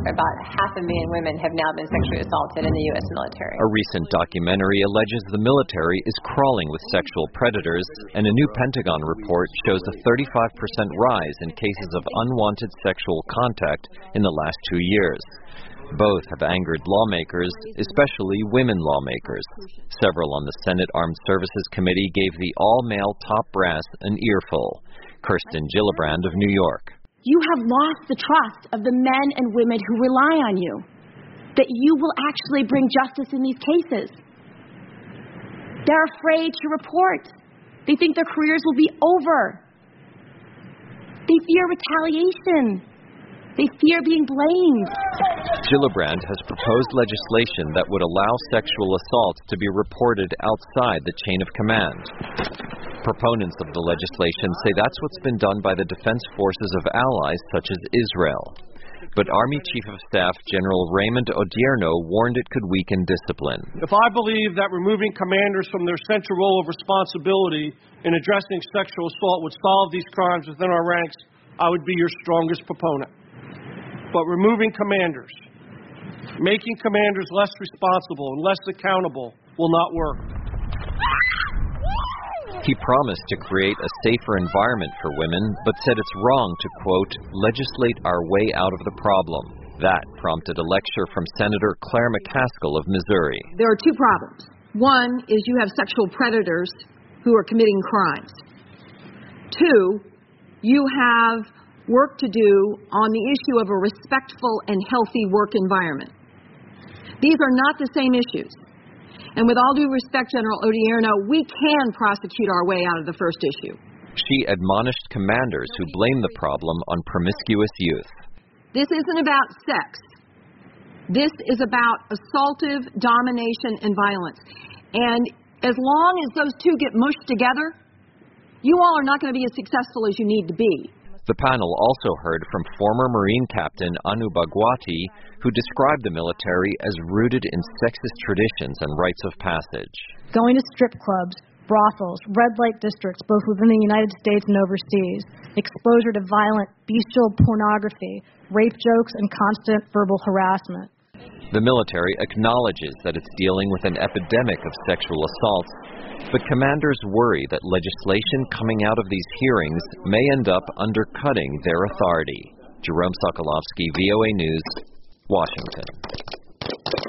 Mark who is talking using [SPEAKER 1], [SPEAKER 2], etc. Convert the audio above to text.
[SPEAKER 1] about 500,000 women have now been sexually assaulted in the U.S. military.
[SPEAKER 2] A recent documentary alleges the military is crawling with sexual predators, and a new Pentagon report shows a 35% rise in cases of unwanted sexual contact in the last 2 years. Both have angered lawmakers, especially women lawmakers. Several on the Senate Armed Services Committee gave the all-male top brass an earful. Kirsten Gillibrand of New York.
[SPEAKER 3] You have lost the trust of the men and women who rely on you, that you will actually bring justice in these cases. They're afraid to report. They think their careers will be over. They fear retaliation. They fear being blamed.
[SPEAKER 2] Gillibrand has proposed legislation that would allow sexual assaults to be reported outside the chain of command. Proponents of the legislation say that's what's been done by the defense forces of allies such as Israel. But Army Chief of Staff General Raymond Odierno warned it could weaken discipline.
[SPEAKER 4] If I believe that removing commanders from their central role of responsibility in addressing sexual assault would solve these crimes within our ranks, I would be your strongest proponent. But removing commanders, making commanders less responsible and less accountable will not work.
[SPEAKER 2] He promised to create a safer environment for women, but said it's wrong to, quote, legislate our way out of the problem. That prompted a lecture from Senator Claire McCaskill of Missouri.
[SPEAKER 5] There are two problems. One is you have sexual predators who are committing crimes. Two, you have work to do on the issue of a respectful and healthy work environment. These are not the same issues. And with all due respect, General Odierno, we can prosecute our way out of the first issue.
[SPEAKER 2] She admonished commanders who blame the problem on promiscuous youth.
[SPEAKER 5] This isn't about sex. This is about assaultive domination and violence. And as long as those two get mushed together, you all are not going to be as successful as you need to be.
[SPEAKER 2] The panel also heard from former Marine Captain Anu Bhagwati, who described the military as rooted in sexist traditions and rites of passage.
[SPEAKER 6] Going to strip clubs, brothels, red light districts, both within the United States and overseas, exposure to violent, bestial pornography, rape jokes, and constant verbal harassment.
[SPEAKER 2] The military acknowledges that it's dealing with an epidemic of sexual assaults, but commanders worry that legislation coming out of these hearings may end up undercutting their authority. Jerome Sokolovsky, VOA News, Washington.